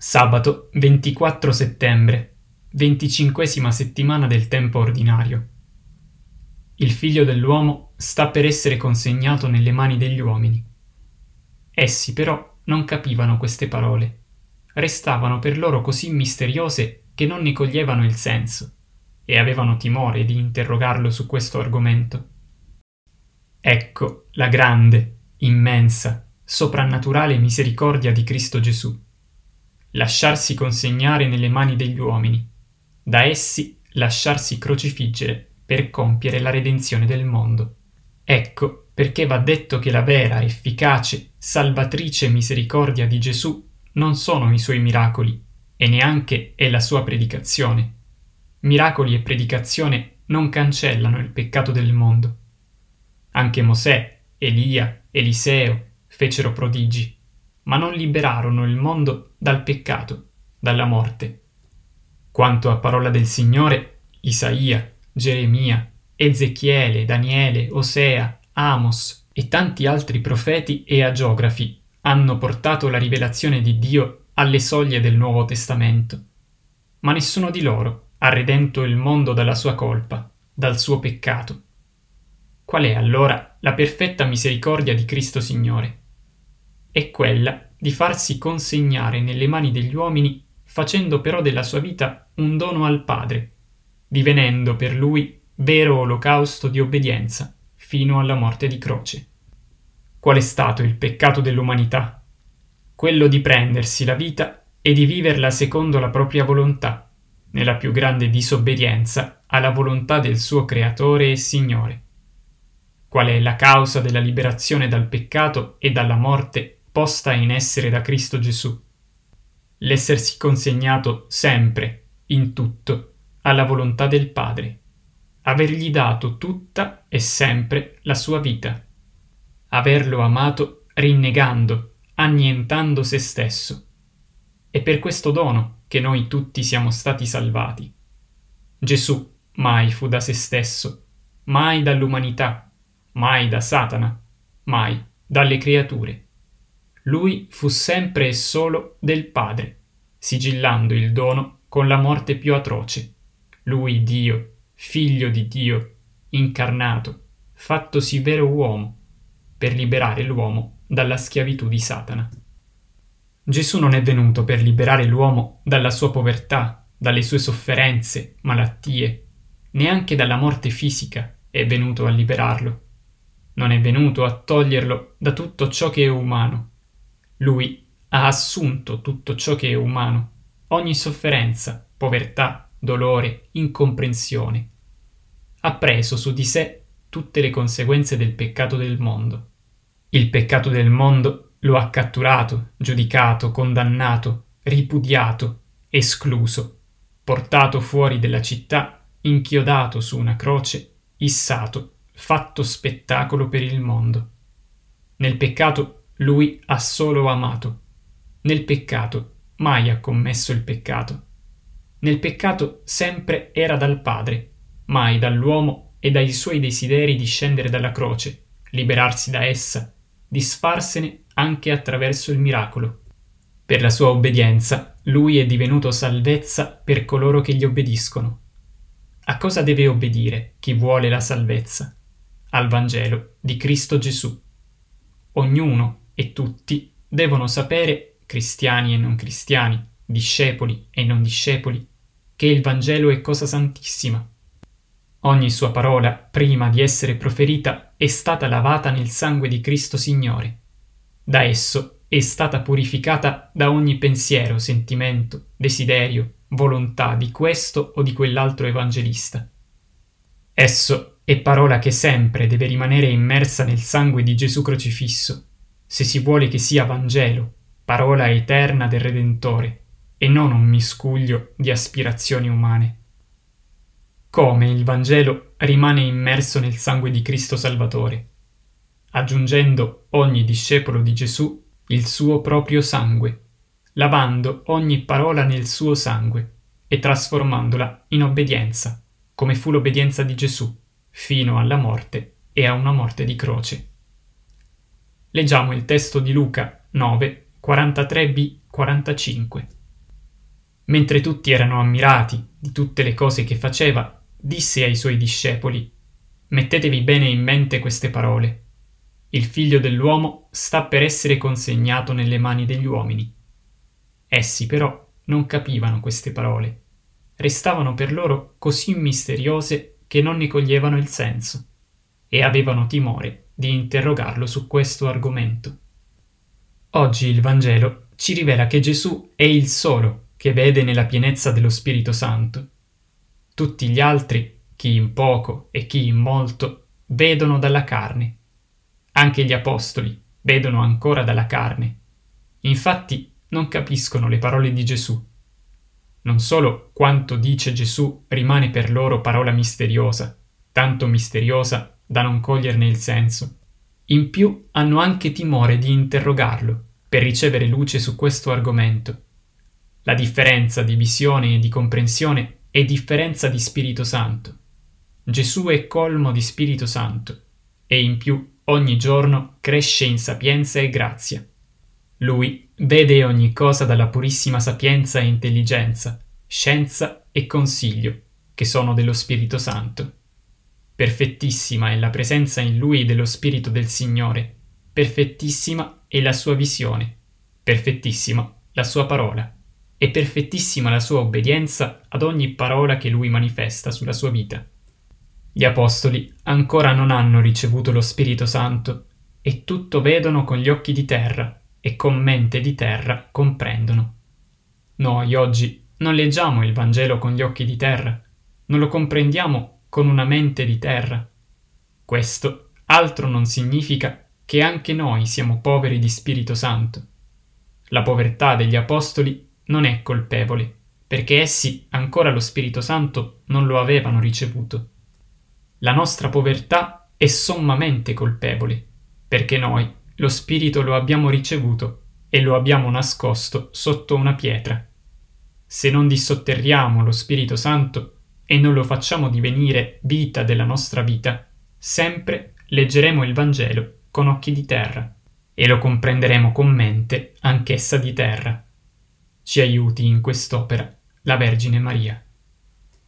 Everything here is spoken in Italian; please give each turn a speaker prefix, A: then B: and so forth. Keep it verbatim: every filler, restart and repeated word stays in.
A: Sabato ventiquattro settembre, venticinquesima settimana del tempo ordinario. Il Figlio dell'uomo sta per essere consegnato nelle mani degli uomini. Essi però non capivano queste parole, restavano per loro così misteriose che non ne coglievano il senso e avevano timore di interrogarlo su questo argomento. Ecco la grande, immensa, soprannaturale misericordia di Cristo Gesù. Lasciarsi consegnare nelle mani degli uomini, da essi lasciarsi crocifiggere per compiere la redenzione del mondo. Ecco perché va detto che la vera, efficace, salvatrice misericordia di Gesù non sono i suoi miracoli e neanche è la sua predicazione. Miracoli e predicazione non cancellano il peccato del mondo. Anche Mosè, Elia, Eliseo fecero prodigi, ma non liberarono il mondo dal peccato, dalla morte. Quanto a parola del Signore, Isaia, Geremia, Ezechiele, Daniele, Osea, Amos e tanti altri profeti e agiografi hanno portato la rivelazione di Dio alle soglie del Nuovo Testamento. Ma nessuno di loro ha redento il mondo dalla sua colpa, dal suo peccato. Qual è allora la perfetta misericordia di Cristo Signore? È quella di farsi consegnare nelle mani degli uomini, facendo però della sua vita un dono al Padre, divenendo per Lui vero olocausto di obbedienza fino alla morte di croce. Qual è stato il peccato dell'umanità? Quello di prendersi la vita e di viverla secondo la propria volontà, nella più grande disobbedienza alla volontà del suo Creatore e Signore. Qual è la causa della liberazione dal peccato e dalla morte posta in essere da Cristo Gesù? L'essersi consegnato sempre, in tutto, alla volontà del Padre, avergli dato tutta e sempre la sua vita, averlo amato rinnegando, annientando se stesso. È per questo dono che noi tutti siamo stati salvati. Gesù mai fu da se stesso, mai dall'umanità, mai da Satana, mai dalle creature. Lui fu sempre e solo del Padre, sigillando il dono con la morte più atroce. Lui Dio, Figlio di Dio, incarnato, fattosi vero uomo, per liberare l'uomo dalla schiavitù di Satana. Gesù non è venuto per liberare l'uomo dalla sua povertà, dalle sue sofferenze, malattie, neanche dalla morte fisica è venuto a liberarlo. Non è venuto a toglierlo da tutto ciò che è umano. Lui ha assunto tutto ciò che è umano, ogni sofferenza, povertà, dolore, incomprensione. Ha preso su di sé tutte le conseguenze del peccato del mondo. Il peccato del mondo lo ha catturato, giudicato, condannato, ripudiato, escluso, portato fuori della città, inchiodato su una croce, issato, fatto spettacolo per il mondo. Nel peccato lui ha solo amato. Nel peccato mai ha commesso il peccato. Nel peccato sempre era dal Padre, mai dall'uomo e dai suoi desideri di scendere dalla croce, liberarsi da essa, disfarsene anche attraverso il miracolo. Per la sua obbedienza lui è divenuto salvezza per coloro che gli obbediscono. A cosa deve obbedire chi vuole la salvezza? Al Vangelo di Cristo Gesù. Ognuno e tutti devono sapere, cristiani e non cristiani, discepoli e non discepoli, che il Vangelo è cosa santissima. Ogni sua parola, prima di essere proferita, è stata lavata nel sangue di Cristo Signore. Da esso è stata purificata da ogni pensiero, sentimento, desiderio, volontà di questo o di quell'altro evangelista. Esso è parola che sempre deve rimanere immersa nel sangue di Gesù crocifisso, se si vuole che sia Vangelo, parola eterna del Redentore, e non un miscuglio di aspirazioni umane. Come il Vangelo rimane immerso nel sangue di Cristo Salvatore, aggiungendo ogni discepolo di Gesù il suo proprio sangue, lavando ogni parola nel suo sangue e trasformandola in obbedienza, come fu l'obbedienza di Gesù, fino alla morte e a una morte di croce. Leggiamo il testo di Luca nove, quarantatré b quarantacinque. Mentre tutti erano ammirati di tutte le cose che faceva, disse ai suoi discepoli: «Mettetevi bene in mente queste parole. Il figlio dell'uomo sta per essere consegnato nelle mani degli uomini». Essi però non capivano queste parole. Restavano per loro così misteriose che non ne coglievano il senso e avevano timore di interrogarlo su questo argomento. Oggi il Vangelo ci rivela che Gesù è il solo che vede nella pienezza dello Spirito Santo. Tutti gli altri, chi in poco e chi in molto, vedono dalla carne. Anche gli apostoli vedono ancora dalla carne. Infatti non capiscono le parole di Gesù. Non solo quanto dice Gesù rimane per loro parola misteriosa, tanto misteriosa da non coglierne il senso. In più hanno anche timore di interrogarlo per ricevere luce su questo argomento. La differenza di visione e di comprensione è differenza di Spirito Santo. Gesù è colmo di Spirito Santo e in più ogni giorno cresce in sapienza e grazia. Lui vede ogni cosa dalla purissima sapienza e intelligenza, scienza e consiglio, che sono dello Spirito Santo. Perfettissima è la presenza in lui dello Spirito del Signore, perfettissima è la sua visione, perfettissima la sua parola, e perfettissima la sua obbedienza ad ogni parola che lui manifesta sulla sua vita. Gli apostoli ancora non hanno ricevuto lo Spirito Santo e tutto vedono con gli occhi di terra e con mente di terra comprendono. Noi oggi non leggiamo il Vangelo con gli occhi di terra, non lo comprendiamo con una mente di terra. Questo altro non significa che anche noi siamo poveri di Spirito Santo. La povertà degli apostoli non è colpevole, perché essi ancora lo Spirito Santo non lo avevano ricevuto. La nostra povertà è sommamente colpevole, perché noi lo Spirito lo abbiamo ricevuto e lo abbiamo nascosto sotto una pietra. Se non dissotterriamo lo Spirito Santo e non lo facciamo divenire vita della nostra vita, sempre leggeremo il Vangelo con occhi di terra e lo comprenderemo con mente anch'essa di terra. Ci aiuti in quest'opera la Vergine Maria.